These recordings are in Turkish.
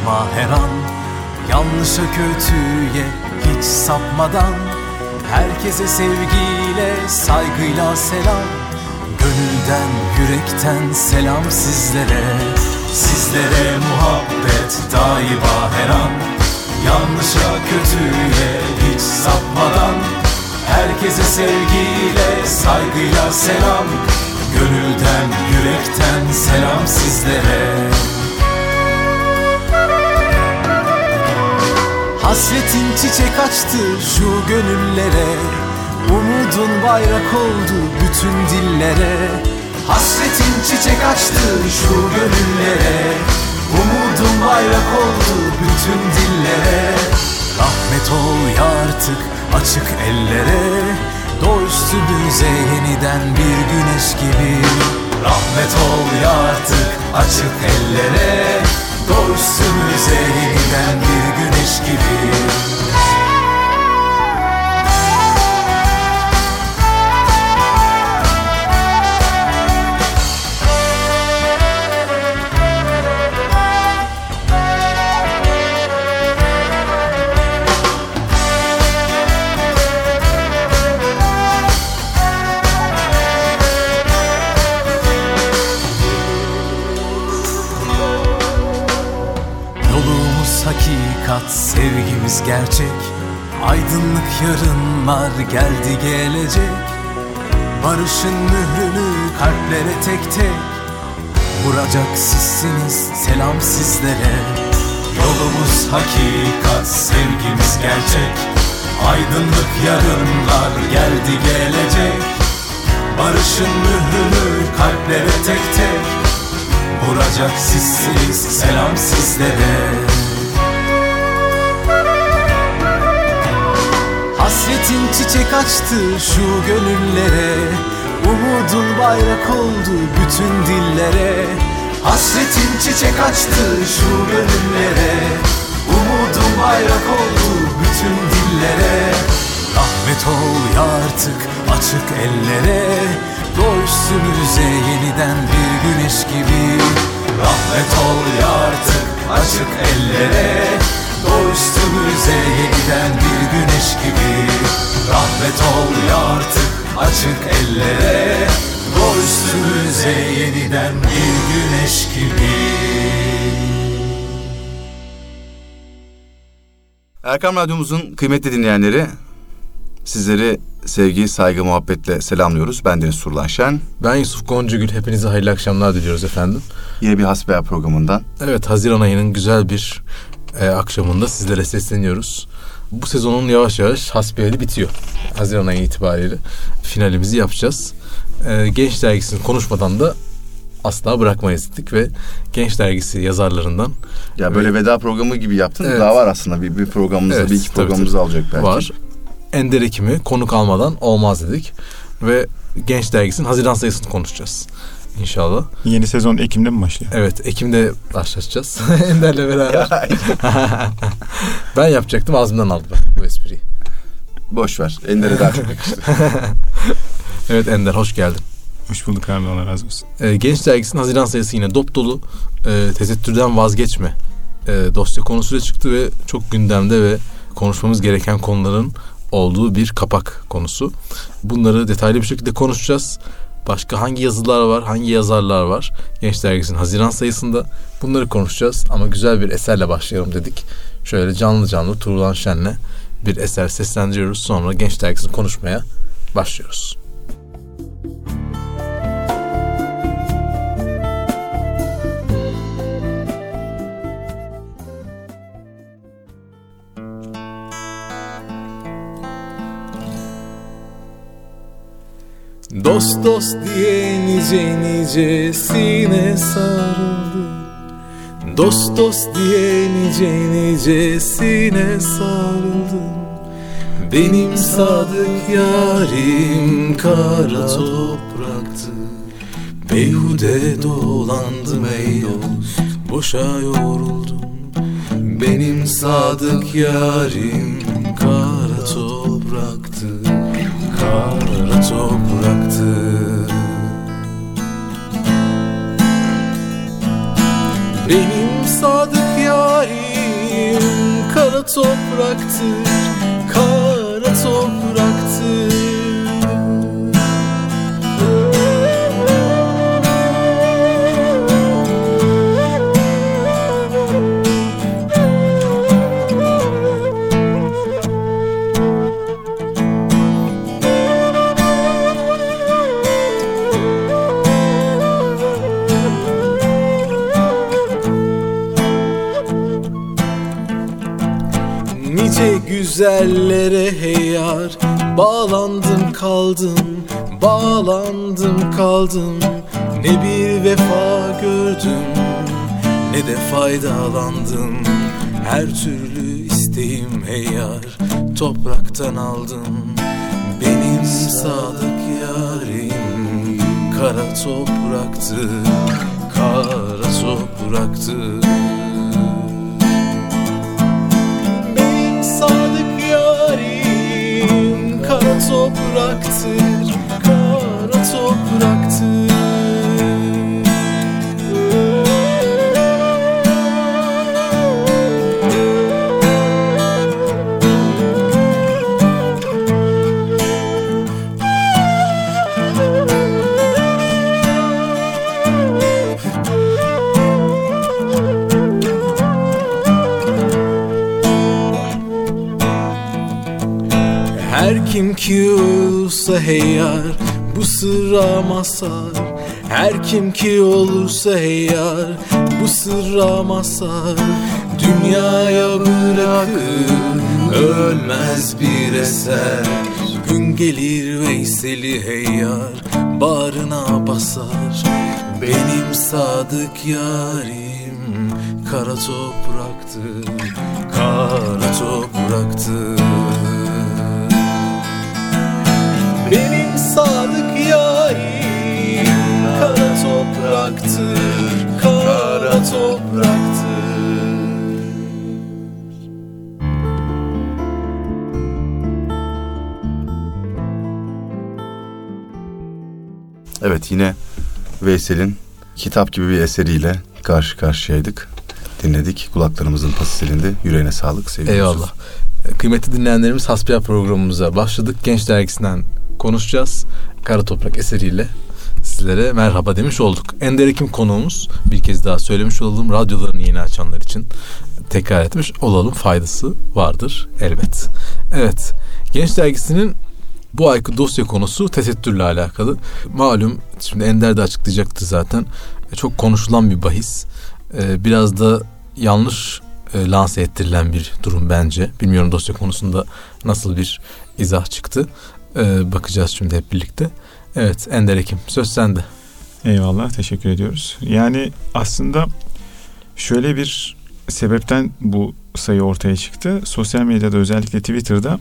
daima her an, yanlışa kötüye hiç sapmadan, herkese sevgiyle, saygıyla selam. Gönülden, yürekten selam sizlere. Sizlere muhabbet daima her an, yanlışa kötüye hiç sapmadan, herkese sevgiyle, saygıyla selam. Gönülden, yürekten selam sizlere. Hasretin çiçek açtı şu gönüllere, umudun bayrak oldu bütün dillere. Hasretin çiçek açtı şu gönüllere, umudun bayrak oldu bütün dillere. Rahmet ol ya artık açık ellere, doğ üstümüze yeniden bir güneş gibi. Rahmet ol ya artık açık ellere, doğ üstümüze yeniden bir güneş gibi. Hakikat, sevgimiz gerçek, aydınlık yarınlar geldi gelecek. Barışın mührünü kalplere tek tek vuracak sizsiniz, selam sizlere. Yolumuz hakikat, sevgimiz gerçek, aydınlık yarınlar geldi gelecek. Barışın mührünü kalplere tek tek vuracak sizsiniz, selam sizlere. Hasretin çiçek açtı şu gönüllere, umudun bayrak oldu bütün dillere. Hasretin çiçek açtı şu gönüllere, umudun bayrak oldu bütün dillere. Rahmet ol ya artık açık ellere, doğ üstümüze yeniden bir güneş gibi. Rahmet ol ya artık açık ellere, doğ üstümüze yeniden bir güneş gibi. Rahmet ol ya artık açık ellere, doğ üstümüze yeniden bir güneş gibi. Erkam Radyomuzun kıymetli dinleyenleri, sizleri sevgi, saygı, muhabbetle selamlıyoruz. Ben Deniz Surlan Şen. Ben Yusuf Goncagül. Hepinize hayırlı akşamlar diliyoruz efendim. Yine bir Hasbihal programından. Evet, Haziran ayının güzel bir akşamında sizlere sesleniyoruz. Bu sezonun yavaş yavaş hasbihali bitiyor. Haziran ayı itibariyle finalimizi yapacağız. Genç Dergisi'ni konuşmadan da asla bırakmayız dedik ve Genç Dergisi yazarlarından. Ya böyle veda programı gibi yaptın. Evet. Daha var aslında bir programımızda, evet, bir iki programımızı alacak belki. Var. Ender Ekim'i konuk almadan olmaz dedik ve Genç Dergisi'nin Haziran sayısını konuşacağız. İnşallah. Yeni sezon Ekim'de mi başlıyor? Evet, Ekim'de başlatacağız. Ender'le beraber. Ben yapacaktım, ağzımdan aldı bu espriyi. Boş ver. Ender'e daha çok yakıştı. Evet Ender, hoş geldin. Hoş bulduk abi, Allah razı olsun. Genç Dergisi'nin Haziran sayısı yine dop dolu. Tesettürden vazgeçme dosya konusuyla çıktı ve çok gündemde ve konuşmamız gereken konuların olduğu bir kapak konusu. Bunları detaylı bir şekilde konuşacağız. Başka hangi yazılar var, hangi yazarlar var Genç Dergisi'nin Haziran sayısında, bunları konuşacağız. Ama güzel bir eserle başlayalım dedik. Şöyle canlı canlı Tuğrul Şen'le bir eser seslendiriyoruz. Sonra Genç Dergisi'ni konuşmaya başlıyoruz. Dost dost diye nice nicesine sarıldım. Dost dost diye nice nicesine sarıldım. Benim sadık yarim kara topraktı. Beyhude dolandım ey dost, boşa yoruldum. Benim sadık yarim kara topraktı. Kara topraktı. Benim sadık yarim kara topraktır, kara topraktır. Nice güzellere hey yar, bağlandım kaldım, bağlandım kaldım. Ne bir vefa gördüm, ne de faydalandım. Her türlü isteğim hey yar, topraktan aldım. Benim sadık yarim kara topraktır, kara topraktır. Sadık yarim kara topraktır, kara topraktır. Her kim ki olursa hey yar, bu sırra mazhar. Her kim ki olursa hey yar, bu sırra mazhar. Dünyaya bırakır, ölmez bir eser. Gün gelir Veysel'i hey yar, bağrına basar. Benim sadık yarim kara topraktır, kara topraktır. Benim sadık yarim kara topraktır, kara topraktır. Evet, yine Veysel'in kitap gibi bir eseriyle karşı karşıyaydık. Dinledik. Kulaklarımızın pası silindi. Yüreğine sağlık sevgili Eyvallah. Yusuf. Kıymetli dinleyenlerimiz, Hasbihal programımıza başladık. Genç Dergisi'nden konuşacağız. Kara Toprak eseriyle sizlere merhaba demiş olduk. Ender Ekim konuğumuz, bir kez daha söylemiş olalım, radyolarını yeni açanlar için tekrar etmiş olalım, faydası vardır elbet. Evet, Genç Dergisi'nin bu ayki dosya konusu tesettürle alakalı. Malum, şimdi Ender de açıklayacaktı zaten. Çok konuşulan bir bahis. Biraz da yanlış lanse ettirilen bir durum bence. Bilmiyorum dosya konusunda nasıl bir izah çıktı. Bakacağız şimdi hep birlikte. Evet, Ender Ekim, söz sende. Eyvallah, teşekkür ediyoruz. Yani aslında şöyle bir sebepten bu sayı ortaya çıktı. Sosyal medyada, özellikle Twitter'da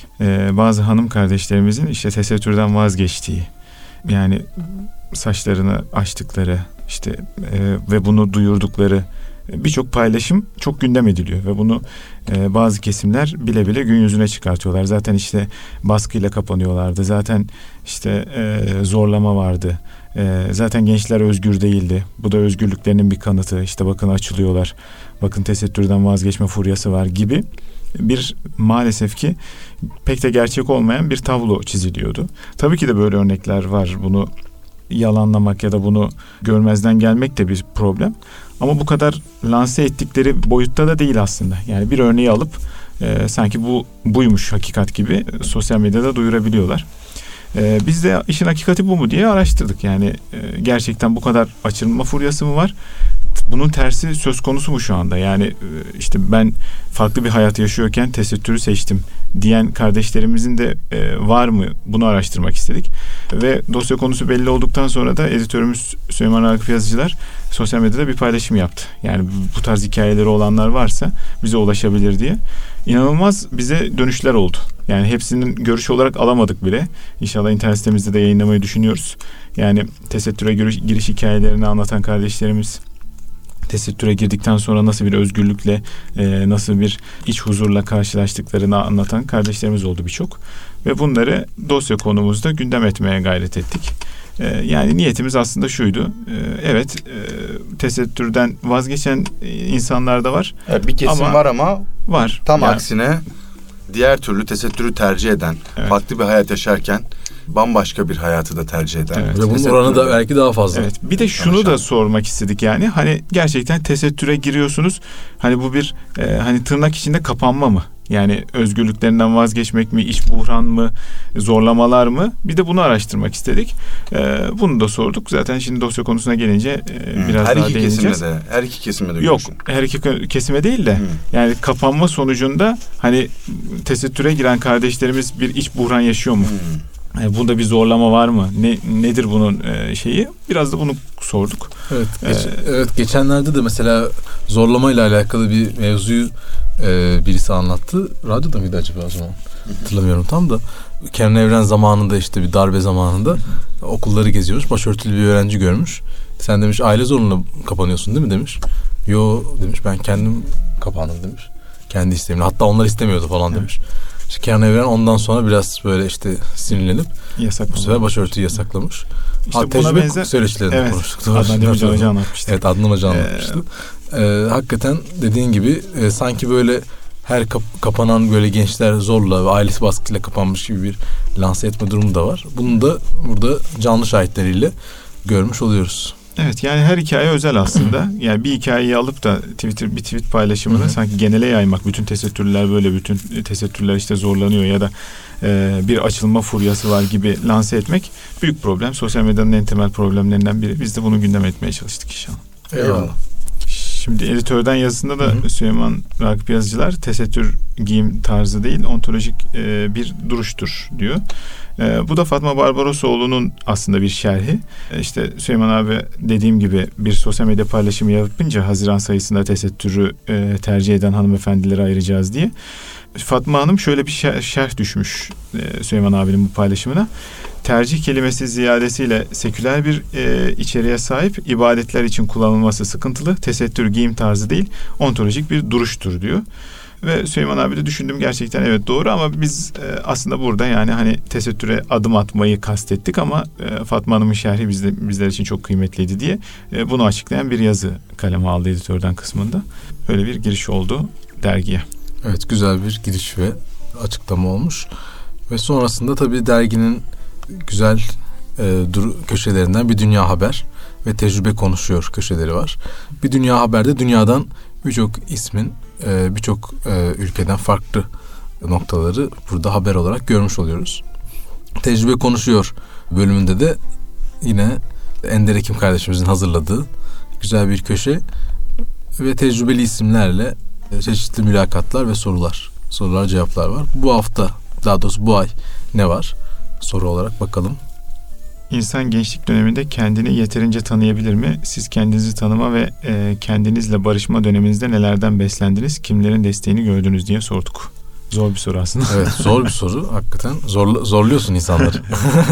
bazı hanım kardeşlerimizin işte tesettürden vazgeçtiği, yani saçlarını açtıkları işte ve bunu duyurdukları birçok paylaşım çok gündem ediliyor ve bunu bazı kesimler bile bile gün yüzüne çıkartıyorlar. Zaten işte baskıyla kapanıyorlardı. Zaten işte zorlama vardı. Zaten gençler özgür değildi. Bu da özgürlüklerinin bir kanıtı. İşte bakın açılıyorlar. Bakın tesettürden vazgeçme furyası var gibi bir, maalesef ki pek de gerçek olmayan bir tablo çiziliyordu. Tabii ki de böyle örnekler var. Bunu yalanlamak ya da bunu görmezden gelmek de bir problem. Ama bu kadar lanse ettikleri boyutta da değil aslında. Yani bir örneği alıp sanki bu buymuş hakikat gibi sosyal medyada duyurabiliyorlar. Biz de işin hakikati bu mu diye araştırdık. Yani gerçekten bu kadar açılma furyası mı var? Bunun tersi söz konusu mu şu anda? Yani işte ben farklı bir hayat yaşıyorken tesettürü seçtim diyen kardeşlerimizin de var mı? Bunu araştırmak istedik. Ve dosya konusu belli olduktan sonra da editörümüz Süleyman Akif Yazıcılar sosyal medyada bir paylaşım yaptı. Yani bu tarz hikayeleri olanlar varsa bize ulaşabilir diye. İnanılmaz bize dönüşler oldu. Yani hepsinin görüş olarak alamadık bile. İnşallah internet sitemizde de yayınlamayı düşünüyoruz. Yani tesettüre giriş hikayelerini anlatan kardeşlerimiz, tesettüre girdikten sonra nasıl bir özgürlükle, nasıl bir iç huzurla karşılaştıklarını anlatan kardeşlerimiz oldu birçok. ve bunları dosya konumuzda gündem etmeye gayret ettik. Yani niyetimiz aslında şuydu. Evet, tesettürden vazgeçen insanlar da var. Bir kesim var ama var. Tam aksine diğer türlü tesettürü tercih eden, farklı bir hayat yaşarken bambaşka bir hayatı da tercih eden. Evet. Ve bunun oranı da belki daha fazla. Evet. Bir de şunu da sormak istedik yani. Hani gerçekten tesettüre giriyorsunuz. Hani bu bir hani tırnak içinde kapanma mı? Yani özgürlüklerinden vazgeçmek mi, iç buhran mı, zorlamalar mı? Bir de bunu araştırmak istedik. Bunu da sorduk. Zaten şimdi dosya konusuna gelince biraz her daha iki değineceğiz. Her iki kesime de Yok, görüşün. her iki kesime değil de yani kapanma sonucunda hani tesettüre giren kardeşlerimiz bir iç buhran yaşıyor mu? Yani bunda bir zorlama var mı? Nedir bunun şeyi? Biraz da bunu sorduk. Evet, geçenlerde de mesela zorlamayla alakalı bir mevzuyu birisi anlattı. Radyoda mıydı acaba o zaman? Hatırlamıyorum tam da. Kenan Evren zamanında işte bir darbe zamanında okulları geziyormuş. Başörtülü bir öğrenci görmüş. Sen demiş aile zorunla kapanıyorsun değil mi demiş. Yo demiş, ben kendim kapandım demiş. Kendi isteğimle. Hatta onlar istemiyordu falan demiş. İşte Kenan Evren ondan sonra biraz böyle işte sinirlenip bu sefer başörtüyü yasaklamış. İşte buna benzer söyleşilerini konuştuk. Adnan Hoca anlatmıştı. Evet, Adnan Hoca anlatmıştı. Hakikaten dediğin gibi sanki böyle her kapanan böyle gençler zorla ve ailesi baskıyla kapanmış gibi bir lanse etme durumu da var. Bunu da burada canlı şahitleriyle görmüş oluyoruz. Evet, yani her hikaye özel aslında. Yani bir hikayeyi alıp da bir tweet paylaşımını sanki genele yaymak, bütün tesettürler böyle, bütün tesettürler işte zorlanıyor ya da bir açılma furyası var gibi lanse etmek büyük problem. Sosyal medyanın en temel problemlerinden biri. Biz de bunu gündem etmeye çalıştık inşallah. Eyvallah. Şimdi editörden yazısında da Süleyman Ragıp Yazıcılar tesettür giyim tarzı değil, ontolojik bir duruştur diyor. Bu da Fatma Barbarosoğlu'nun aslında bir şerhi. İşte Süleyman abi dediğim gibi bir sosyal medya paylaşımı yapınca Haziran sayısında tesettürü tercih eden hanımefendilere ayıracağız diye. Fatma Hanım şöyle bir şerh düşmüş Süleyman abinin bu paylaşımına. Tercih kelimesi ziyadesiyle seküler bir içeriğe sahip, ibadetler için kullanılması sıkıntılı, tesettür giyim tarzı değil, ontolojik bir duruştur diyor. Ve Süleyman abi de düşündüm, gerçekten evet doğru, ama biz aslında burada yani hani tesettüre adım atmayı kastettik ama Fatma Hanım'ın şerhi bizler için çok kıymetliydi diye bunu açıklayan bir yazı kaleme aldı editörden kısmında. Öyle bir giriş oldu dergiye. Evet, güzel bir giriş ve açıklama olmuş. Ve sonrasında tabii derginin güzel köşelerinden bir Dünya Haber ve Tecrübe Konuşuyor köşeleri var. Bir Dünya Haber'de dünyadan birçok ismin birçok ülkeden farklı noktaları burada haber olarak görmüş oluyoruz. Tecrübe Konuşuyor bölümünde de yine Ender Ekim kardeşimizin hazırladığı güzel bir köşe ve tecrübeli isimlerle çeşitli mülakatlar ve sorular cevaplar var. Bu hafta, daha doğrusu bu ay ne var? Soru olarak bakalım. İnsan gençlik döneminde kendini yeterince tanıyabilir mi? Siz kendinizi tanıma ve kendinizle barışma döneminizde nelerden beslendiniz? Kimlerin desteğini gördünüz diye sorduk. Zor bir soru aslında. Evet, zor bir soru. Hakikaten zorluyorsun insanları.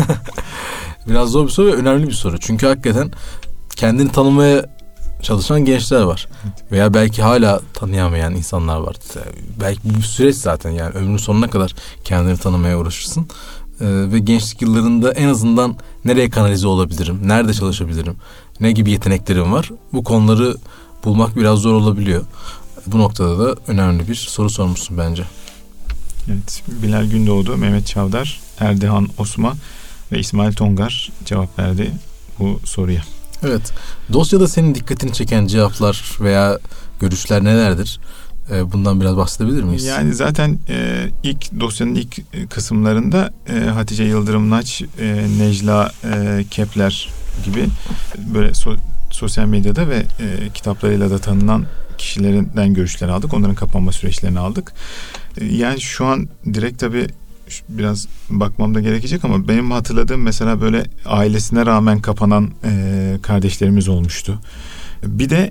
Biraz zor bir soru ve önemli bir soru. Çünkü hakikaten kendini tanımaya çalışan gençler var. Evet. Veya belki hala tanıyamayan insanlar var. Belki bu bir süreç zaten, yani ömrün sonuna kadar kendini tanımaya uğraşırsın. Ve gençlik yıllarında en azından nereye kanalize olabilirim, nerede çalışabilirim, ne gibi yeteneklerim var, bu konuları bulmak biraz zor olabiliyor. Bu noktada da önemli bir soru sormuşsun bence. Evet, Bilal Gündoğdu, Mehmet Çavdar, Erdihan Osman ve İsmail Tongar cevap verdi bu soruya. Evet, dosyada senin dikkatini çeken cevaplar veya görüşler nelerdir? Bundan biraz bahsedebilir miyiz? Yani zaten dosyanın ilk kısımlarında Hatice Yıldırım Naç, Necla Kepler gibi böyle sosyal medyada ve kitaplarıyla da tanınan kişilerinden görüşler aldık. Onların kapanma süreçlerini aldık. Yani şu an direkt tabii biraz bakmam da gerekecek ama benim hatırladığım mesela böyle ailesine rağmen kapanan kardeşlerimiz olmuştu. Bir de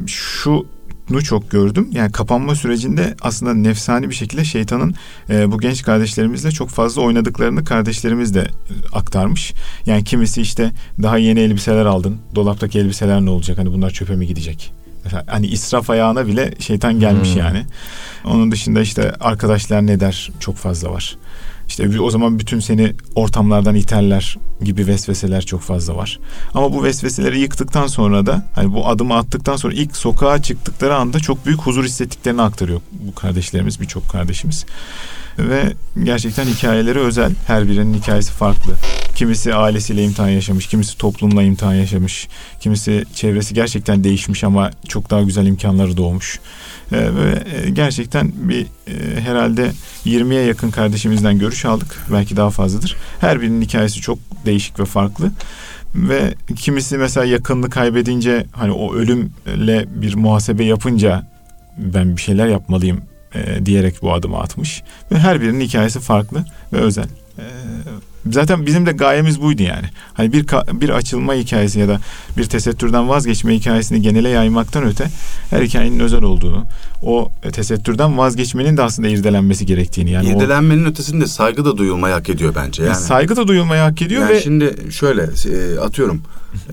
şunu çok gördüm. Yani kapanma sürecinde aslında nefsani bir şekilde şeytanın bu genç kardeşlerimizle çok fazla oynadıklarını kardeşlerimiz de aktarmış. Yani kimisi işte daha yeni elbiseler aldın. Dolaptaki elbiseler ne olacak? Hani bunlar çöpe mi gidecek? Mesela hani israf ayağına bile şeytan gelmiş yani. Onun dışında işte arkadaşlar ne der çok fazla var. İşte o zaman bütün seni ortamlardan iterler gibi vesveseler çok fazla var. Ama bu vesveseleri yıktıktan sonra da hani bu adımı attıktan sonra ilk sokağa çıktıkları anda çok büyük huzur hissettiklerini aktarıyor bu kardeşlerimiz, birçok kardeşimiz. Ve gerçekten hikayeleri özel. Her birinin hikayesi farklı. Kimisi ailesiyle imtihan yaşamış, kimisi toplumla imtihan yaşamış, kimisi çevresi gerçekten değişmiş ama çok daha güzel imkanları doğmuş. Ve gerçekten bir herhalde 20'ye yakın kardeşimizden görüş aldık. Belki daha fazladır. Her birinin hikayesi çok değişik ve farklı. Ve kimisi mesela yakınını kaybedince hani o ölümle bir muhasebe yapınca ben bir şeyler yapmalıyım diyerek bu adımı atmış. Ve her birinin hikayesi farklı ve özel. Zaten bizim de gayemiz buydu yani. Hani bir açılma hikayesi ya da bir tesettürden vazgeçme hikayesini genele yaymaktan öte her hikayenin özel olduğunu, o tesettürden vazgeçmenin de aslında irdelenmesi gerektiğini. Yani İrdelenmenin ötesinde saygı da duyulmayı hak ediyor bence. Yani saygı da duyulmayı hak ediyor yani ve şimdi şöyle atıyorum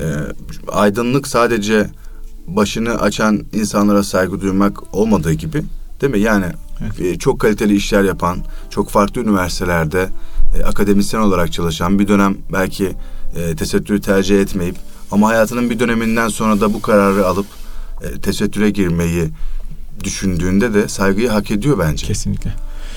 aydınlık sadece başını açan insanlara saygı duymak olmadığı gibi, değil mi? Yani evet, çok kaliteli işler yapan, çok farklı üniversitelerde akademisyen olarak çalışan, bir dönem belki tesettürü tercih etmeyip ama hayatının bir döneminden sonra da bu kararı alıp tesettüre girmeyi düşündüğünde de saygıyı hak ediyor bence. Kesinlikle.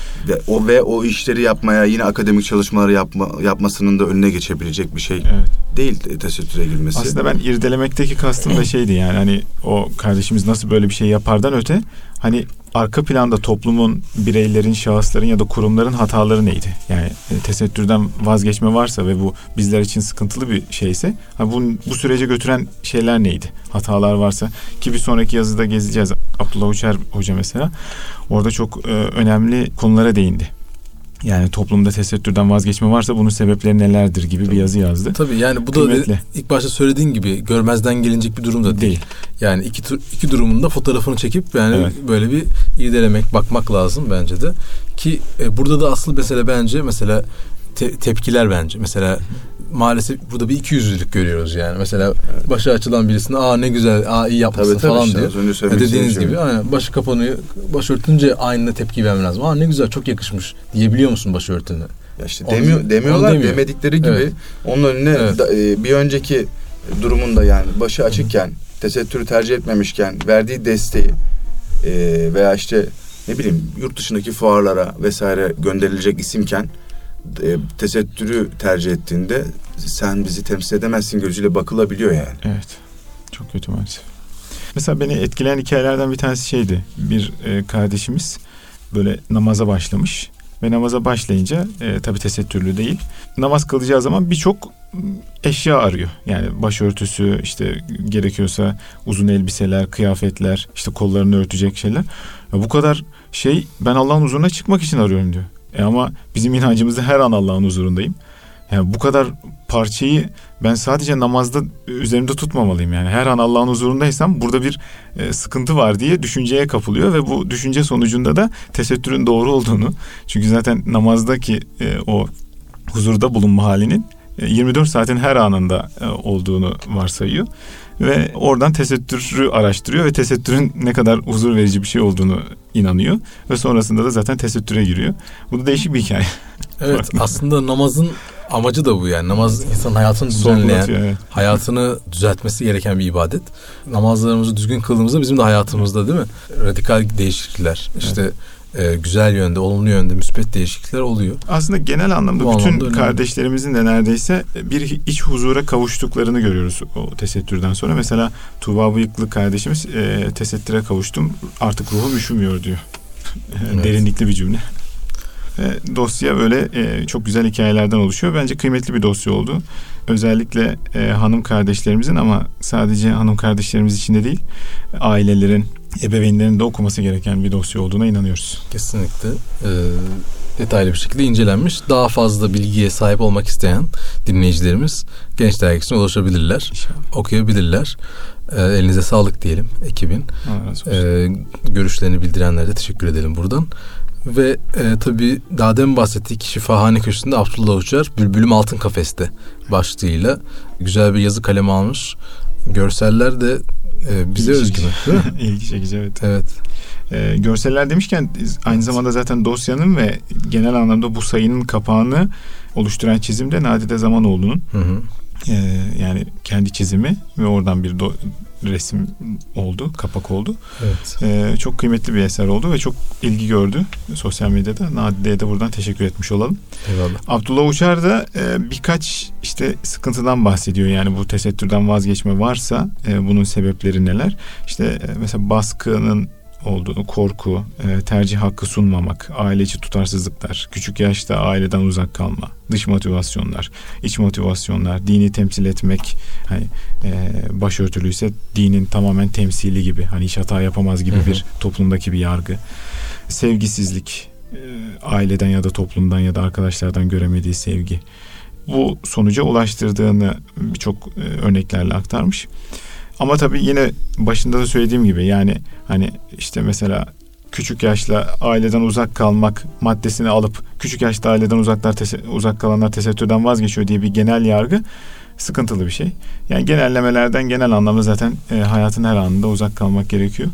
Ve o işleri yapmaya, yine akademik çalışmaları yapmasının da önüne geçebilecek bir şey değil tesettüre girmesi. Aslında ben irdelemekteki kastım da şeydi yani hani o kardeşimiz nasıl böyle bir şey yapardan öte hani arka planda toplumun, bireylerin, şahısların ya da kurumların hataları neydi? Yani tesettürden vazgeçme varsa ve bu bizler için sıkıntılı bir şeyse bu sürece götüren şeyler neydi? Hatalar varsa ki bir sonraki yazıda gezeceğiz. Abdullah Uçar Hoca mesela orada çok önemli konulara değindi. Yani toplumda tesettürden vazgeçme varsa bunun sebepleri nelerdir gibi bir yazı yazdı. Tabii yani bu kıymetli. Da ilk başta söylediğin gibi görmezden gelinecek bir durum da değil. Yani iki durumun da fotoğrafını çekip yani böyle bir irdelemek, bakmak lazım bence de. Ki burada da asıl mesele bence tepkiler bence. Mesela maalesef burada bir ikiyüzlülük görüyoruz yani. Mesela başı açılan birisine ne güzel, iyi yapmışsın falan işte, diyor. Dediğiniz gibi aynen, başı kapanıyor. Başörtünce aynı tepki vermen lazım. Ne güzel, çok yakışmış diyebiliyor musun başörtüne? Ya işte demiyorlar, demedikleri gibi onun önüne bir önceki durumunda yani başı açıkken, tesettürü tercih etmemişken verdiği desteği veya işte ne bileyim yurt dışındaki fuarlara vesaire gönderilecek isimken tesettürü tercih ettiğinde sen bizi temsil edemezsin gözüyle bakılabiliyor yani. Evet. Çok kötü maalesef. Mesela beni etkileyen hikayelerden bir tanesi şeydi. Bir kardeşimiz böyle namaza başlamış ve namaza başlayınca tabii tesettürlü değil. Namaz kılacağı zaman birçok eşya arıyor. Yani başörtüsü, işte gerekiyorsa uzun elbiseler, kıyafetler, işte kollarını örtecek şeyler. Ya bu kadar ben Allah'ın huzuruna çıkmak için arıyorum diyor. Ama bizim inancımızda her an Allah'ın huzurundayım. Yani bu kadar parçayı ben sadece namazda üzerimde tutmamalıyım. Yani her an Allah'ın huzurundaysam burada bir sıkıntı var diye düşünceye kapılıyor ve bu düşünce sonucunda da tesettürün doğru olduğunu, çünkü zaten namazdaki o huzurda bulunma halinin 24 saatin her anında olduğunu varsayıyor. Ve oradan tesettürü araştırıyor ve tesettürün ne kadar huzur verici bir şey olduğunu inanıyor. Ve sonrasında da zaten tesettüre giriyor. Bu da değişik bir hikaye. Evet, aslında namazın amacı da bu yani. Namaz insanın hayatını düzenleyen, hayatını düzeltmesi gereken bir ibadet. Namazlarımızı düzgün kıldığımızda bizim de hayatımızda, değil mi? Radikal değişiklikler, işte güzel yönde, olumlu yönde müspet değişiklikler oluyor. Aslında genel anlamda bu bütün kardeşlerimizin de neredeyse bir iç huzura kavuştuklarını görüyoruz o tesettürden sonra. Mesela Tuğba Bıyıklı kardeşimiz tesettüre kavuştum, artık ruhum üşümüyor diyor. Derinlikli bir cümle. Dosya öyle çok güzel hikayelerden oluşuyor. Bence kıymetli bir dosya oldu. Özellikle hanım kardeşlerimizin, ama sadece hanım kardeşlerimiz için de değil, ailelerin, ebeveynlerin de okuması gereken bir dosya olduğuna inanıyoruz. Kesinlikle. Detaylı bir şekilde incelenmiş. Daha fazla bilgiye sahip olmak isteyen dinleyicilerimiz Genç Dergisi'ne ulaşabilirler. İnşallah. Okuyabilirler. Elinize sağlık diyelim ekibin. Görüşlerini bildirenlere de teşekkür edelim buradan. Ve tabii daha demin bahsettik, Şifahane Köşkü'nde Abdullah Uçar Bülbülüm Altın Kafeste başlığıyla güzel bir yazı kalemi almış. Görseller de bize özgü mü? İlgi çekici, evet. Evet. Görseller demişken aynı zamanda zaten dosyanın ve genel anlamda bu sayının kapağını oluşturan çizim de Nadide Zamanoğlu'nun. Yani kendi çizimi ve oradan bir resim oldu, kapak oldu. Evet. Çok kıymetli bir eser oldu ve çok ilgi gördü sosyal medyada. Nadide'ye de buradan teşekkür etmiş olalım. Eyvallah. Abdullah Uçar da birkaç işte sıkıntıdan bahsediyor. Yani bu tesettürden vazgeçme varsa bunun sebepleri neler? İşte mesela baskının olduğunu, korku, tercih hakkı sunmamak, aile içi tutarsızlıklar, küçük yaşta aileden uzak kalma, dış motivasyonlar, iç motivasyonlar, dini temsil etmek, hani başörtülüyse dinin tamamen temsili gibi, hani hiç hata yapamaz gibi bir toplumdaki bir yargı, sevgisizlik, aileden ya da toplumdan ya da arkadaşlardan göremediği sevgi, bu sonuca ulaştırdığını birçok örneklerle aktarmış. Ama tabii yine başında da söylediğim gibi, yani hani işte mesela küçük yaşta aileden uzak kalmak maddesini alıp küçük yaşta aileden uzak kalanlar tesettürden vazgeçiyor diye bir genel yargı sıkıntılı bir şey. Yani genellemelerden genel anlamda zaten hayatın her anında uzak kalmak gerekiyor.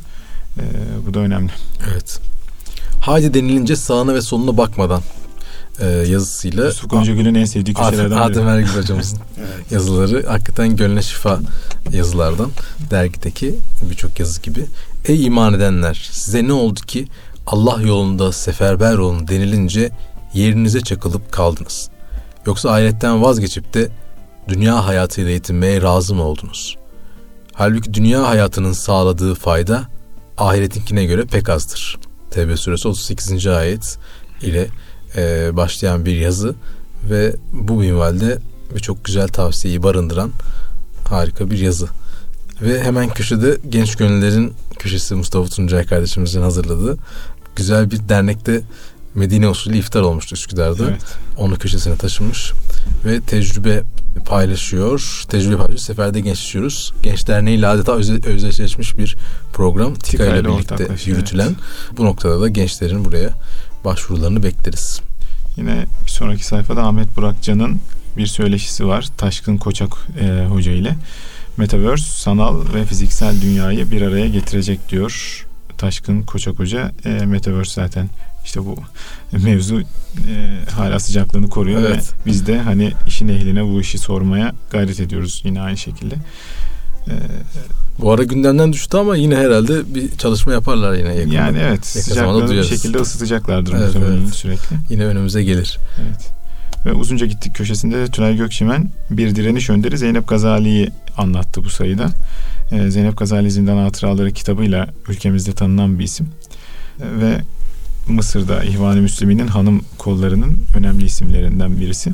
Bu da önemli. Evet. Haydi denilince sağına ve soluna bakmadan yazısıyla Yusuf Goncagül'ün en sevdiği köşelerden biri. Adem Ergül hocamızın yazıları hakikaten gönle şifa yazılardan, dergideki birçok yazı gibi. Ey iman edenler, size ne oldu ki Allah yolunda seferber olun denilince yerinize çakılıp kaldınız? Yoksa ahiretten vazgeçip de dünya hayatıyla yetinmeye razı mı oldunuz? Halbuki dünya hayatının sağladığı fayda ahiretinkine göre pek azdır. Tevbe suresi 38. ayet ile başlayan bir yazı ve bu minvalde birçok güzel tavsiyeyi barındıran harika bir yazı. Ve hemen köşede Genç Gönüllerin köşesi, Mustafa Tuncay kardeşimizin hazırladığı güzel bir dernekte Medine usulü iftar olmuştu Üsküdar'da. Evet. Onu köşesine taşımış ve tecrübe paylaşıyor. Seferde gençleşiyoruz. Genç Derneği ile adeta özdeşleşmiş bir program. TİKA ile birlikte yürütülen. Evet. Bu noktada da gençlerin buraya başvurularını bekleriz. Yine bir sonraki sayfada Ahmet Burak Can'ın bir söyleşisi var. Taşkın Koçak Hoca ile. Metaverse sanal ve fiziksel dünyayı bir araya getirecek diyor Taşkın Koçak Hoca. Metaverse zaten işte bu mevzu hala sıcaklığını koruyor, evet. Ve biz de hani işin ehline bu işi sormaya gayret ediyoruz yine aynı şekilde. Bu ara gündemden düştü ama yine herhalde bir çalışma yaparlar yine yakında. Yani evet, sıcaklığını bir şekilde ısıtacaklardır muhtemelen sürekli. Yine önümüze gelir. Evet. Ve uzunca gittik köşesinde de Tülay Gökçemen bir direniş önderi Zeynep Gazali'yi anlattı bu sayıda. Zeynep Gazali Zindan Hatıraları kitabıyla ülkemizde tanınan bir isim. Ve Mısır'da İhvan-ı Müslümin'in hanım kollarının önemli isimlerinden birisi.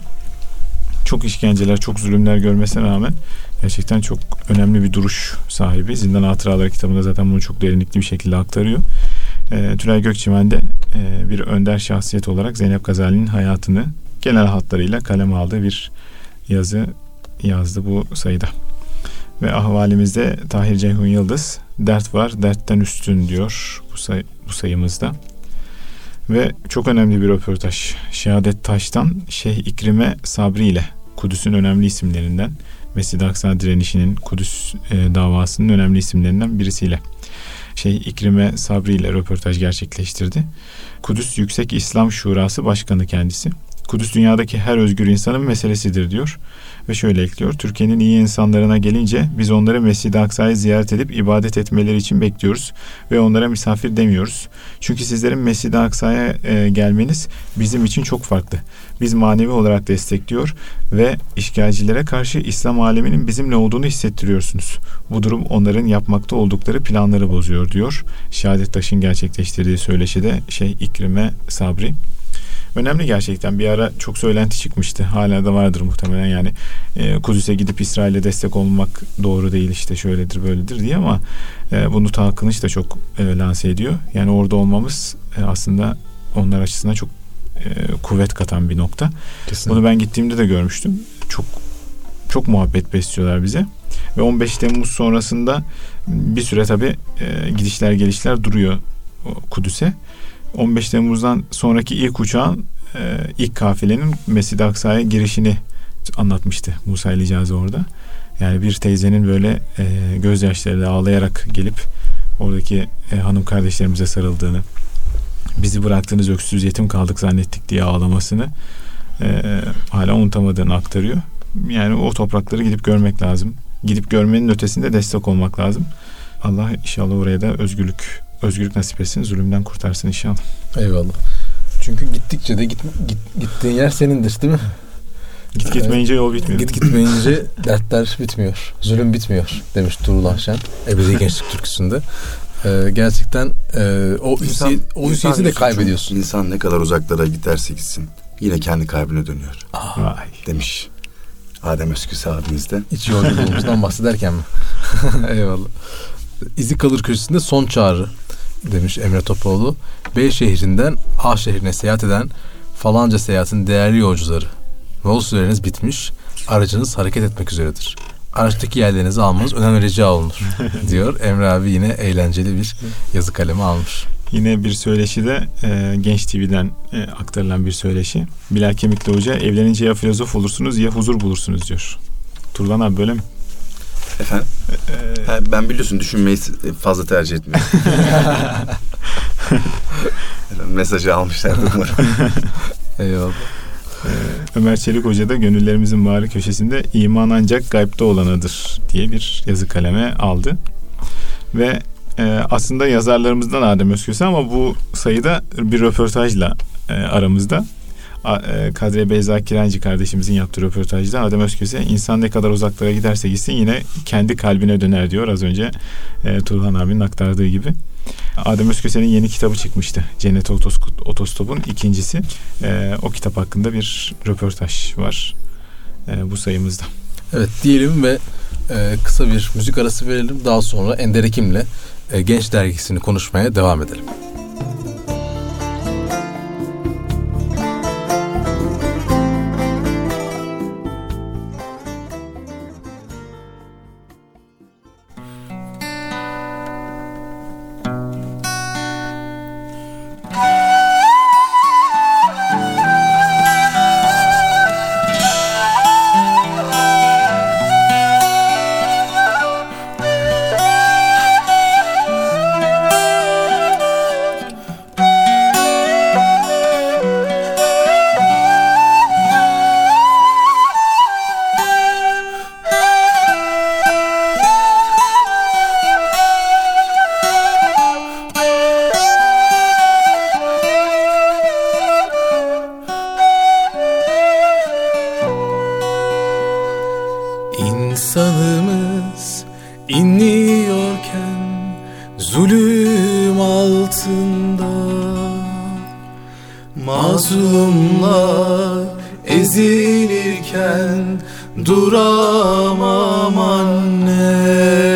Çok işkenceler, çok zulümler görmesine rağmen gerçekten çok önemli bir duruş sahibi. Zindan Hatıraları kitabında zaten bunu çok derinlikli bir şekilde aktarıyor. Tülay Gökçemen de bir önder şahsiyet olarak Zeynep Gazali'nin hayatını genel hatlarıyla kaleme aldığı bir yazı yazdı bu sayıda. Ve ahvalimizde Tahir Ceyhun Yıldız, dert var, dertten üstün diyor bu sayımızda. Ve çok önemli bir röportaj. Şehadet Taş'tan Şeyh İkrime Sabri ile, Kudüs'ün önemli isimlerinden, Mescid-i Aksa direnişinin, Kudüs davasının önemli isimlerinden birisiyle. Şeyh İkrime Sabri ile röportaj gerçekleştirdi. Kudüs Yüksek İslam Şurası Başkanı kendisi. Kudüs dünyadaki her özgür insanın meselesidir diyor. Ve şöyle ekliyor. Türkiye'nin iyi insanlarına gelince biz onları Mescid-i Aksa'yı ziyaret edip ibadet etmeleri için bekliyoruz. Ve onlara misafir demiyoruz. Çünkü sizlerin Mescid-i Aksa'ya gelmeniz bizim için çok farklı. Biz manevi olarak destekliyor ve işgalcilere karşı İslam aleminin bizimle olduğunu hissettiriyorsunuz. Bu durum onların yapmakta oldukları planları bozuyor diyor. Şehadet Taş'ın gerçekleştirdiği söyleşide İkrime Sabri. Önemli gerçekten. Bir ara çok söylenti çıkmıştı. Hala da vardır muhtemelen, yani Kudüs'e gidip İsrail'e destek olmak doğru değil, işte şöyledir böyledir diye, ama bunu Taha Kılıç da çok lanse ediyor. Yani orada olmamız aslında onlar açısından çok kuvvet katan bir nokta. Kesinlikle. Bunu ben gittiğimde de görmüştüm. Çok muhabbet besliyorlar bize. Ve 15 Temmuz sonrasında bir süre tabii gidişler gelişler duruyor Kudüs'e. 15 Temmuz'dan sonraki ilk uçağın ilk kafilenin Mescid-i Aksa'ya girişini anlatmıştı Musa El Hicazi orada. Yani bir teyzenin böyle gözyaşlarıyla ağlayarak gelip oradaki hanım kardeşlerimize sarıldığını, bizi bıraktığınız öksüz yetim kaldık zannettik diye ağlamasını hala unutamadığını aktarıyor. Yani o toprakları gidip görmek lazım. Gidip görmenin ötesinde destek olmak lazım. Allah inşallah oraya da özgürlük nasip etsin, zulümden kurtarsın inşallah. Eyvallah. Çünkü gittikçe de gittiğin yer senindir, değil mi? Gitmeyince yol bitmiyor. Gitmeyince dertler bitmiyor. Zulüm bitmiyor demiş Tuğrul Ahşen Ebedi Gençlik Türküsü'nde. Gerçekten o hüsiyeti de kaybediyorsun. İnsan ne kadar uzaklara giderse gitsin yine kendi kalbine dönüyor. Vay. Demiş Adem Özküse abimiz de. İç yolculuğumuzdan bahsederken mi? Eyvallah. İzi kalır köşesinde son çağrı demiş Emre Topoğlu. B şehrinden A şehrine seyahat eden falanca seyahatin değerli yolcuları. Yol süreniz bitmiş. Aracınız hareket etmek üzeredir. Araçtaki yerlerinizi almanız önemli rica olunur diyor. Emre abi yine eğlenceli bir yazı kalemi almış. Yine bir söyleşi de Genç TV'den aktarılan bir söyleşi. Bilal Kemikli Hoca, evlenince ya filozof olursunuz ya huzur bulursunuz diyor. Turlan abi böyle mi? Efendim? Ben biliyorsun düşünmeyi fazla tercih etmiyorum. Mesajı almışlar umarım. Eyvallah. Ömer Çelik Hoca da gönüllerimizin mağara köşesinde iman ancak gaybde olanıdır diye bir yazı kaleme aldı. Ve aslında yazarlarımızdan Adem Özköse ama bu sayıda bir röportajla aramızda. Kadriye Beyza Kirenci kardeşimizin yaptığı röportajda Adem Özköse insan ne kadar uzaklara giderse gitsin yine kendi kalbine döner diyor. Az önce Turhan abinin aktardığı gibi. Adem Özköse'nin yeni kitabı çıkmıştı. Cennet Otostop'un ikincisi. O kitap hakkında bir röportaj var bu sayımızda. Evet diyelim ve kısa bir müzik arası verelim. Daha sonra Ender Ekim'le Genç Dergisi'ni konuşmaya devam edelim. İnsanımız inliyorken zulüm altında, mazlumlar ezilirken duramam anne.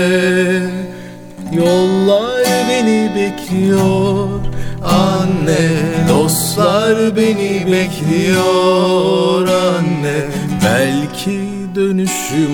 Yollar beni bekliyor anne, dostlar beni bekliyor anne. Belki dönüşüm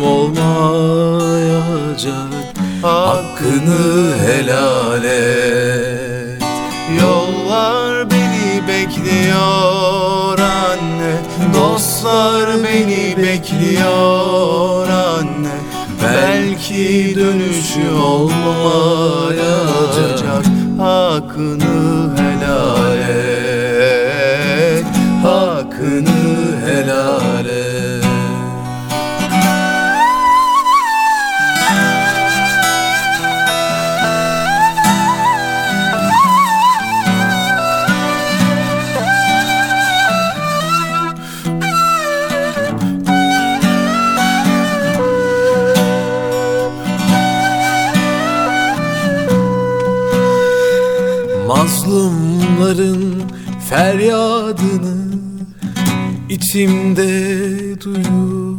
olmayacak, hakkını helal et. Yollar beni bekliyor anne, dostlar beni bekliyor anne. Belki dönüşüm olmayacak, hakkını helal et, hakkını helal et. Mazlumların feryadını içimde duyuyor.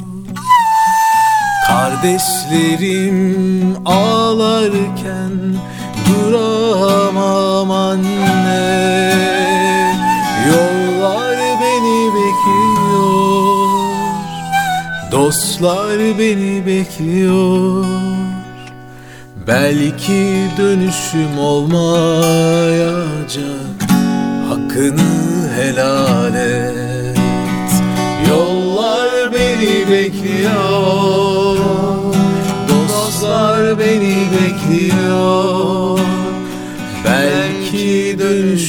Kardeşlerim ağlarken duramam anne. Yollar beni bekliyor, dostlar beni bekliyor. Belki dönüşüm olmayacak, hakkını helal et. Yollar beni bekliyor, dostlar beni bekliyor.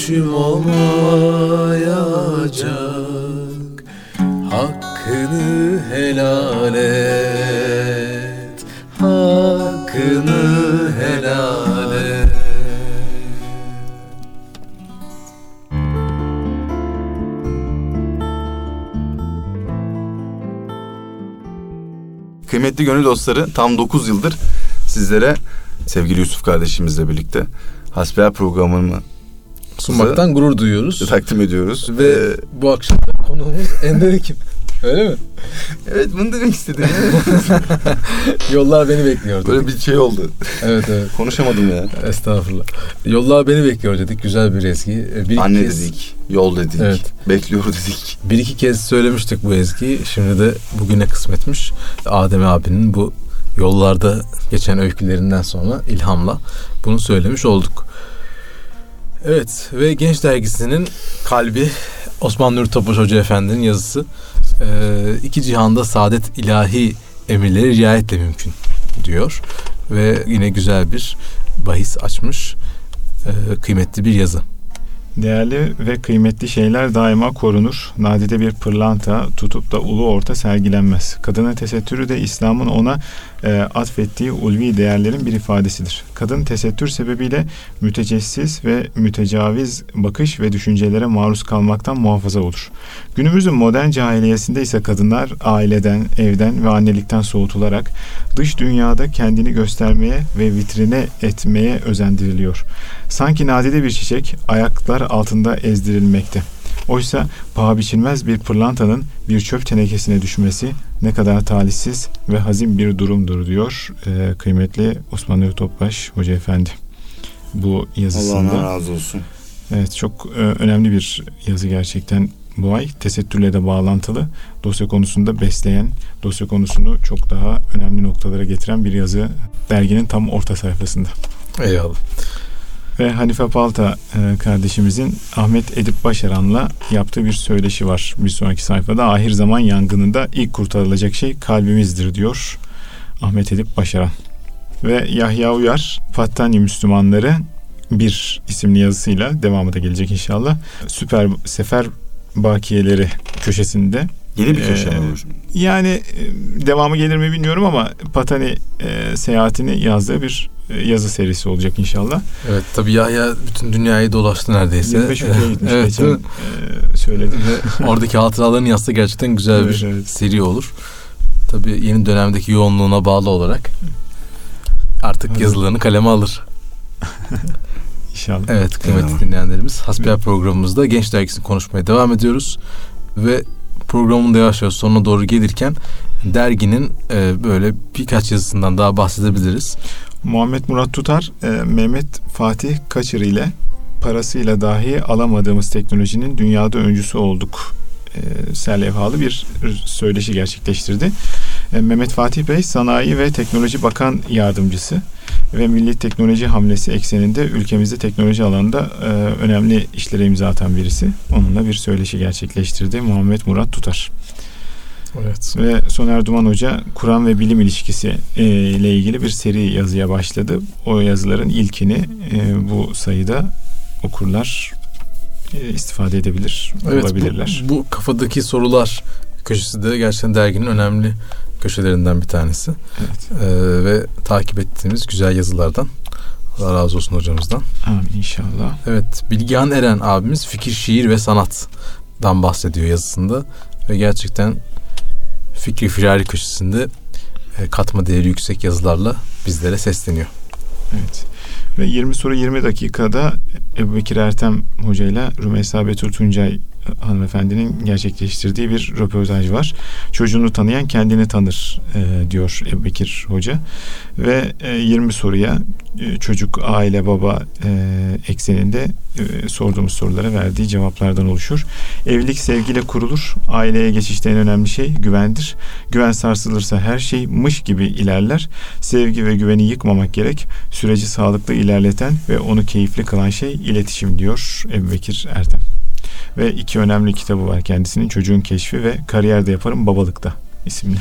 dönüşüm olmayacak. Hakkını helal et, hakkını helal et. Kıymetli gönül dostları, tam 9 yıldır sizlere sevgili Yusuf kardeşimizle birlikte hasbihal programını sunmaktan gurur duyuyoruz. Takdim ediyoruz. Ve bu akşam da konuğumuz Ender Hekim. Öyle mi? Evet, bunu demek istedim. Yollar beni bekliyor dedik. Böyle bir şey oldu. Evet. Konuşamadım ya. Estağfurullah. Yollar beni bekliyor dedik. Güzel bir ezgi. Anne dedik, yol dedik, evet. Bekliyor dedik. Bir iki kez söylemiştik bu ezgiyi. Şimdi de bugüne kısmetmiş. Adem abinin bu yollarda geçen öykülerinden sonra ilhamla bunu söylemiş olduk. Evet, ve Genç Dergisi'nin kalbi Osman Nuri Topbaş Hoca Efendi'nin yazısı. İki cihanda saadet ilahi emirleri riayetle mümkün diyor. Ve yine güzel bir bahis açmış. Kıymetli bir yazı. Değerli ve kıymetli şeyler daima korunur. Nadide bir pırlanta tutup da ulu orta sergilenmez. Kadının tesettürü de İslam'ın ona atfettiği ulvi değerlerin bir ifadesidir. Kadın tesettür sebebiyle mütecessiz ve mütecaviz bakış ve düşüncelere maruz kalmaktan muhafaza olur. Günümüzün modern cahiliyesinde ise kadınlar aileden, evden ve annelikten soğutularak dış dünyada kendini göstermeye ve vitrine etmeye özendiriliyor. Sanki nadide bir çiçek ayaklar altında ezdirilmekte. Oysa paha biçilmez bir pırlantanın bir çöp tenekesine düşmesi ne kadar talihsiz ve hazin bir durumdur diyor kıymetli Osman Nuri Topbaş Hoca Efendi bu yazısında. Allah razı olsun. Evet, çok önemli bir yazı gerçekten bu ay. Tesettürle de bağlantılı, dosya konusunda besleyen, dosya konusunu çok daha önemli noktalara getiren bir yazı derginin tam orta sayfasında. Eyvallah. Ve Hanife Palta kardeşimizin Ahmet Edip Başaran'la yaptığı bir söyleşi var bir sonraki sayfada. Ahir zaman yangınında ilk kurtarılacak şey kalbimizdir diyor Ahmet Edip Başaran. Ve Yahya Uyar, Pattani Müslümanları bir isimli yazısıyla, devamı da gelecek inşallah, Süper Sefer Bakiyeleri köşesinde. Yeni bir köşe mi olur? Yani devamı gelir mi bilmiyorum ama Pattani seyahatini yazdığı bir yazı serisi olacak inşallah. Evet, tabii Yahya bütün dünyayı dolaştı neredeyse. 25 ülkeye gitmiş. Evet, geçen söyledim. Ve oradaki hatıralarını yazsa gerçekten güzel bir seri olur. Tabii yeni dönemdeki yoğunluğuna bağlı olarak artık yazılarını kaleme alır. İnşallah. Evet, kıymetli dinleyenlerimiz, hasbihal programımızda Genç Dergisi'ni konuşmaya devam ediyoruz. Ve programın da yavaş yavaş sonuna doğru gelirken derginin böyle birkaç yazısından daha bahsedebiliriz. Muhammed Murat Tutar, Mehmet Fatih Kaçır ile parasıyla dahi alamadığımız teknolojinin dünyada öncüsü olduk serlevhalı bir söyleşi gerçekleştirdi. Mehmet Fatih Bey, Sanayi ve Teknoloji Bakan Yardımcısı ve Milli Teknoloji Hamlesi ekseninde ülkemizde teknoloji alanında önemli işlere imza atan birisi. Onunla bir söyleşi gerçekleştirdi Muhammed Murat Tutar. Evet. Ve Soner Duman Hoca, Kur'an ve bilim ilişkisi ile ilgili bir seri yazıya başladı. O yazıların ilkini bu sayıda okurlar istifade edebilir, evet, bulabilirler. Bu kafadaki sorular köşesi de gerçekten derginin önemli köşelerinden bir tanesi. Evet. Ve takip ettiğimiz güzel yazılardan. Allah razı olsun hocamızdan. Amin inşallah. Evet, Bilgehan Eren abimiz fikir, şiir ve sanattan bahsediyor yazısında. Ve gerçekten fikri firari köşesinde katma değeri yüksek yazılarla bizlere sesleniyor. Evet. Ve 20 soru 20 dakikada Ebubekir Ertem Hoca ile Rümeysa Betül Tuncay hanımefendinin gerçekleştirdiği bir röportaj var. Çocuğunu tanıyan kendini tanır diyor Ebubekir Hoca. Ve 20 soruya çocuk, aile, baba ekseninde sorduğumuz sorulara verdiği cevaplardan oluşur. Evlilik sevgiyle kurulur. Aileye geçişte en önemli şey güvendir. Güven sarsılırsa her şey mış gibi ilerler. Sevgi ve güveni yıkmamak gerek. Süreci sağlıklı ilerleten ve onu keyifli kılan şey iletişim diyor Ebubekir Ertem. Ve 2 önemli kitabı var kendisinin: Çocuğun Keşfi ve Kariyerde Yaparım Babalıkta isimli.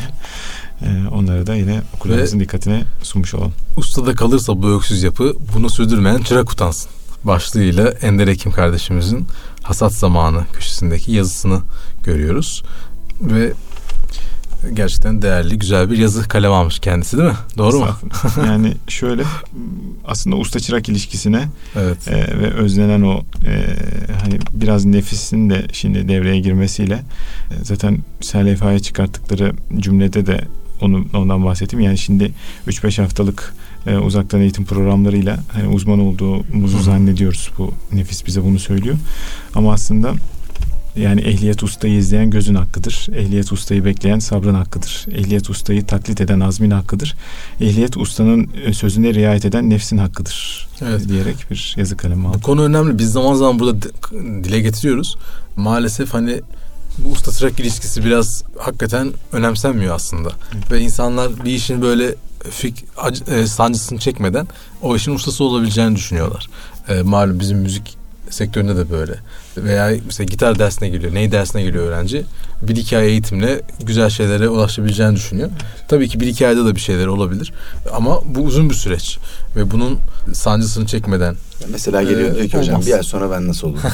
Onları da yine okurlarımızın dikkatine sunmuş olalım. Ustada kalırsa bu öksüz yapı, bunu sürdürmeyen çırak utansın. başlığıyla Ender Ekim kardeşimizin Hasat Zamanı köşesindeki yazısını görüyoruz. Ve gerçekten değerli, güzel bir yazı kalem almış kendisi, değil mi? Doğru mu? Yani şöyle, aslında usta çırak ilişkisine evet. Ve özlenen o hani biraz nefisin de şimdi devreye girmesiyle zaten selefaya çıkarttıkları cümlede de ondan bahsettim. Yani şimdi 3-5 haftalık uzaktan eğitim programlarıyla hani uzman olduğumuzu zannediyoruz. Bu nefis bize bunu söylüyor. Ama aslında yani ehliyet ustayı izleyen gözün hakkıdır. Ehliyet ustayı bekleyen sabrın hakkıdır. Ehliyet ustayı taklit eden azmin hakkıdır. Ehliyet ustanın sözüne riayet eden nefsin hakkıdır. Evet. Diyerek bir yazı kalemi aldım. Bu konu önemli. Biz zaman zaman burada dile getiriyoruz. Maalesef hani bu usta çırak ilişkisi biraz hakikaten önemsenmiyor aslında. Evet. Ve insanlar bir işin böyle sancısını çekmeden o işin ustası olabileceğini düşünüyorlar. Malum bizim müzik sektöründe de böyle. Veya mesela gitar dersine geliyor. Ney dersine geliyor öğrenci? Bir iki ay eğitimle güzel şeylere ulaşabileceğini düşünüyor. Tabii ki bir iki ayda da bir şeyler olabilir. Ama bu uzun bir süreç. Ve bunun sancısını çekmeden. Mesela geliyor diyor ki hocam bir ay sonra ben nasıl olurum?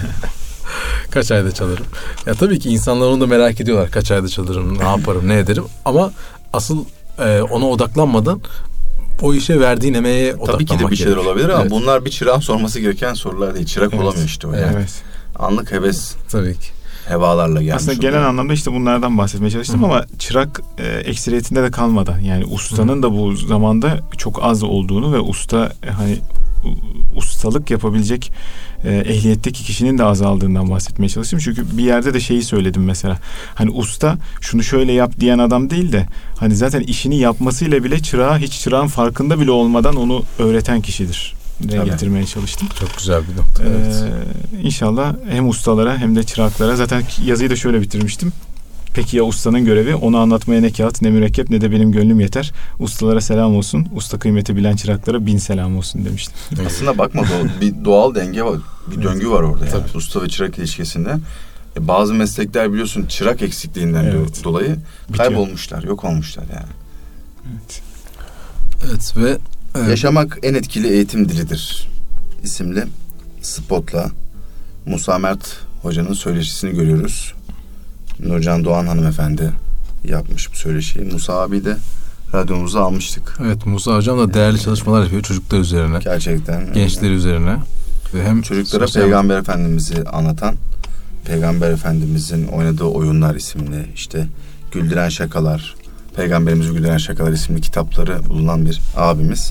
Kaç ayda çalarım? Ya tabii ki insanlar onu da merak ediyorlar. Kaç ayda çalarım, ne yaparım, ne ederim? Ama asıl ona odaklanmadan o işe verdiğin emeğe odaklanmak Tabii ki de bir şeyler gerekir. olabilir ama bunlar bir çırağın sorması gereken sorular değil. Çırak olamıyor işte o yani. Evet. Anlık heves. Tabii ki. Hevalarla gelmiş. Aslında genel anlamda işte bunlardan bahsetmeye çalıştım ama çırak ekseriyetinde de kalmadan, yani ustanın da bu zamanda çok az olduğunu ve usta hani ustalık yapabilecek ehliyetteki kişinin de azaldığından bahsetmeye çalıştım. Çünkü bir yerde de şeyi söyledim mesela. Hani usta şunu şöyle yap diyen adam değil de hani zaten işini yapmasıyla bile hiç çırağın farkında bile olmadan onu öğreten kişidir diye getirmeye çalıştım. Çok güzel bir nokta. Evet. İnşallah hem ustalara hem de çıraklara, zaten yazıyı da şöyle bitirmiştim. Peki ya ustanın görevi? Onu anlatmaya ne kağıt ne mürekkep ne de benim gönlüm yeter. Ustalara selam olsun. Usta kıymeti bilen çıraklara 1000 selam olsun demiştim. Aslında bakma bir doğal denge var. Bir döngü var orada yani. Usta ve çırak ilişkisinde. Bazı meslekler biliyorsun çırak eksikliğinden dolayı kaybolmuşlar, yok olmuşlar yani. Evet. Evet ve Yaşamak en etkili eğitim dilidir isimli spotla Musa Mert Hoca'nın söyleşisini görüyoruz. Nurcan Doğan hanımefendi yapmış bu söyleşiyi. Musa abi de radyomuza almıştık. Evet, Musa hocam da değerli çalışmalar yapıyor çocuklar üzerine. Gerçekten. Gençler üzerine. Ve hem çocuklara Peygamber Efendimiz'i anlatan, Peygamber Efendimiz'in oynadığı oyunlar isimli, işte Güldüren Şakalar, Peygamberimizi Güldüren Şakalar isimli kitapları bulunan bir abimiz.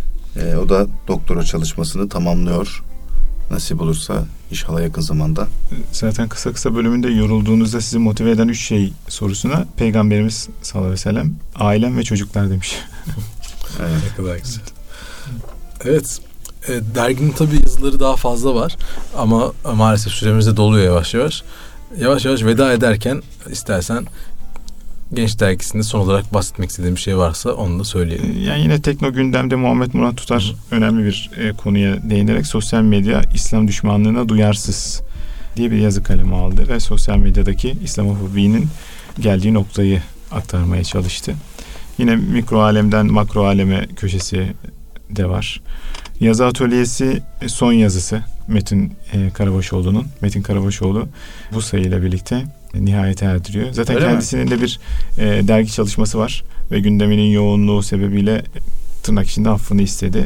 O da doktora çalışmasını tamamlıyor. Nasip olursa inşallah yakın zamanda. Zaten kısa bölümünde yorulduğunuzda sizi motive eden 3 şey sorusuna Peygamberimiz sallallahu aleyhi ve sellem, ailem ve çocuklar demiş. Evet. Ne kadar güzel. Evet. Derginin tabii yazıları daha fazla var. Ama maalesef süremiz de doluyor yavaş yavaş. Yavaş yavaş veda ederken istersen Genç Dergisi'nde son olarak bahsetmek istediğim bir şey varsa onu da söyleyelim. Yani yine Tekno Gündem'de Muhammed Murat Tutar önemli bir konuya değinerek sosyal medya İslam düşmanlığına duyarsız diye bir yazı kalemi aldı ve sosyal medyadaki İslamofobinin geldiği noktayı aktarmaya çalıştı. Yine mikro alemden makro aleme köşesi de var. Yazı atölyesi son yazısı Metin Karabaşoğlu'nun. Metin Karabaşoğlu bu sayıyla birlikte nihayete erdiriyor. Zaten öyle kendisinin mi? De bir dergi çalışması var ve gündeminin yoğunluğu sebebiyle tırnak içinde affını istedi.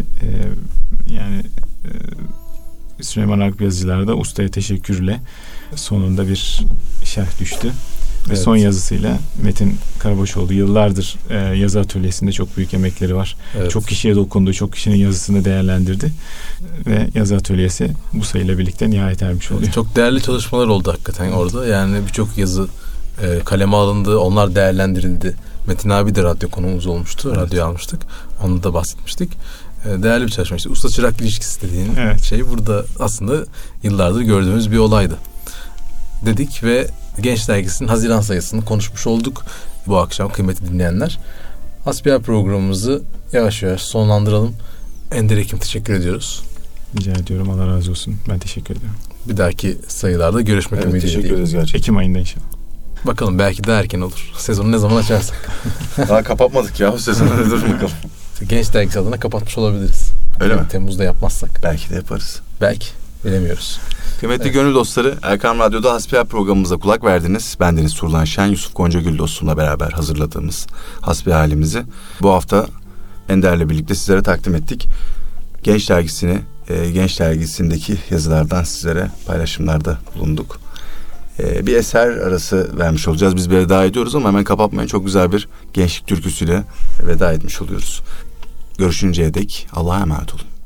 Süleyman Arp yazıcılarda ustaya teşekkürle sonunda bir şerh düştü. Ve son yazısıyla Metin Karabaşoğlu yıllardır yazı atölyesinde çok büyük emekleri var. Evet. Çok kişiye dokundu, çok kişinin yazısını değerlendirdi. Ve yazı atölyesi bu sayıyla birlikte nihayet ermiş oluyor. Çok değerli çalışmalar oldu hakikaten orada. Yani birçok yazı kaleme alındı, onlar değerlendirildi. Metin abi de radyo konuğumuz olmuştu. Evet. Radyoya almıştık. Onu da bahsetmiştik. Değerli bir çalışma. İşte usta çırak ilişkisi dediğin şey burada aslında yıllardır gördüğümüz bir olaydı. Dedik ve Genç Dergisi'nin Haziran sayısını konuşmuş olduk bu akşam kıymetli dinleyenler. Hasbihal programımızı yavaş yavaş sonlandıralım. Ender Ekim teşekkür ediyoruz. Rica ediyorum, Allah razı olsun. Ben teşekkür ediyorum. Bir dahaki sayılarda görüşmek ümidiyle. Teşekkür ederiz gerçekten. Ekim ayında inşallah. Bakalım belki daha erken olur. Sezonu ne zaman açarsak. Daha kapatmadık ya sezonu, dur bakalım. Genç Dergisi adına kapatmış olabiliriz. Öyle mi? Temmuz'da yapmazsak. Belki de yaparız. Belki. Bilemiyoruz. Kıymetli gönül dostları, Erkam Radyo'da Hasbihal programımıza kulak verdiniz. Bendeniz Turlan Şen, Yusuf Goncagül dostumla beraber hazırladığımız hasbihalimizi bu hafta Ender'le birlikte sizlere takdim ettik. Genç dergisindeki yazılardan sizlere paylaşımlarda bulunduk. Bir eser arası vermiş olacağız. Biz bir veda ediyoruz ama hemen kapatmayın. Çok güzel bir gençlik türküsüyle veda etmiş oluyoruz. Görüşünceye dek Allah'a emanet olun.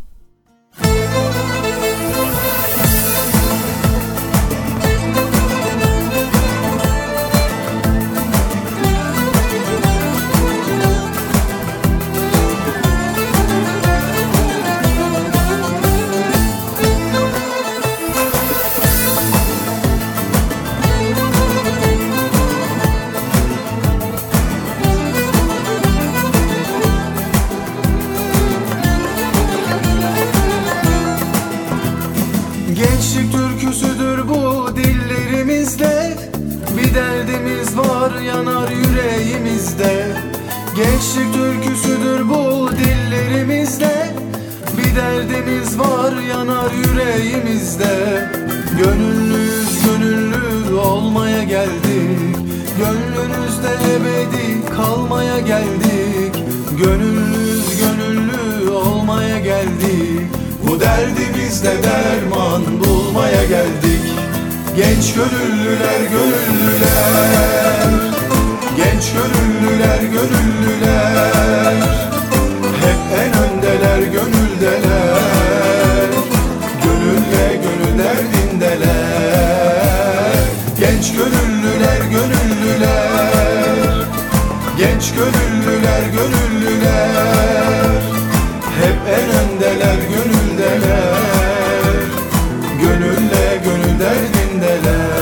Gençlik türküsüdür bu dillerimizde, bir derdimiz var yanar yüreğimizde. Gençlik türküsüdür bu dillerimizde, bir derdimiz var yanar yüreğimizde. Gönüllüyüz, gönüllü olmaya geldik, gönlünüzde ebedi kalmaya geldik. Gönüllüyüz, gönüllü olmaya geldik, bu derdimizde derman bulmaya geldik. Genç gönüllüler, gönüllüler, genç gönüllüler, gönüllüler, hep en öndeler, gönüldeler, gönülle gönül derdindeler. Genç gönüllüler, gönüllüler, genç gönüllüler, gönüllüler, hep en öndeler, gönüldeler, gönülle gönül derdindeler.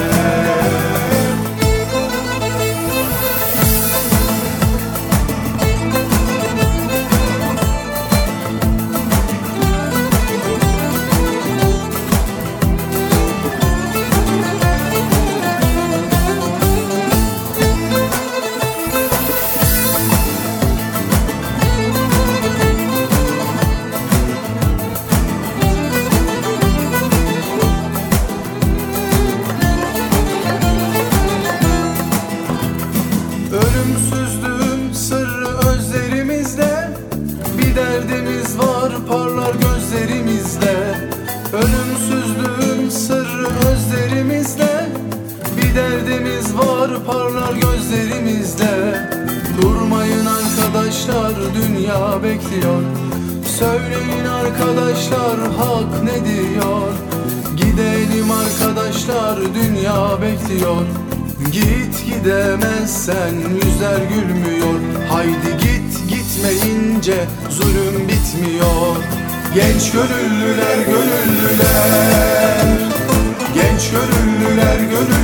Ölümsüzlüğün sırrı özlerimizde, bir derdimiz var parlar gözlerimizde. Ölümsüzlüğün sırrı özlerimizde, bir derdimiz var parlar gözlerimizde. Durmayın arkadaşlar, dünya bekliyor, söyleyin arkadaşlar hak ne diyor. Gidelim arkadaşlar, dünya bekliyor, git gidemezsen yüzler gülmüyor. Haydi git, gitmeyince zulüm bitmiyor. Genç gönüllüler, gönüllüler, genç gönüllüler,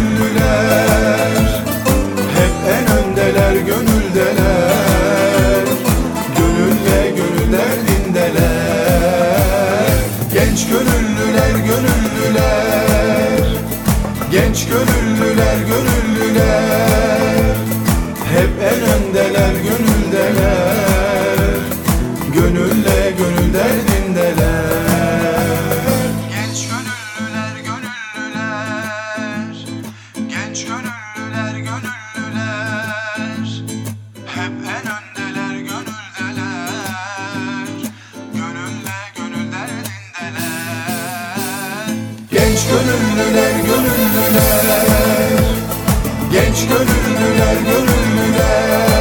gönüllüler, hep en öndeler, gönüldeler, gönülle gönül derdindeler. Genç gönüllüler, gönüllüler, genç gönüllüler, gönüllüler, hep en öndeler, gönüldeler, gönülle gönül derdindeler. Genç gönüllüler, gönüllüler, genç gönüllüler, gönüllüler, hep en öndeler, gönüldeler, gönülle gönül derdindeler. Genç gönüllüler, gönüllüler, genç gönüllüler, gönüllüler,